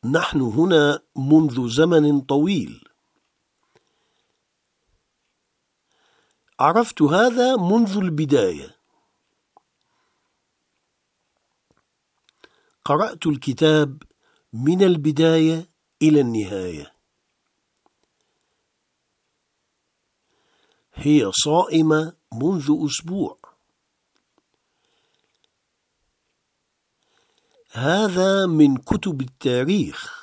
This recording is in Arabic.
نحن هنا منذ زمن طويل. عرفت هذا منذ البداية. قرأت الكتاب من البداية إلى النهاية. هي صائمة منذ أسبوع. هذا من كتب التاريخ.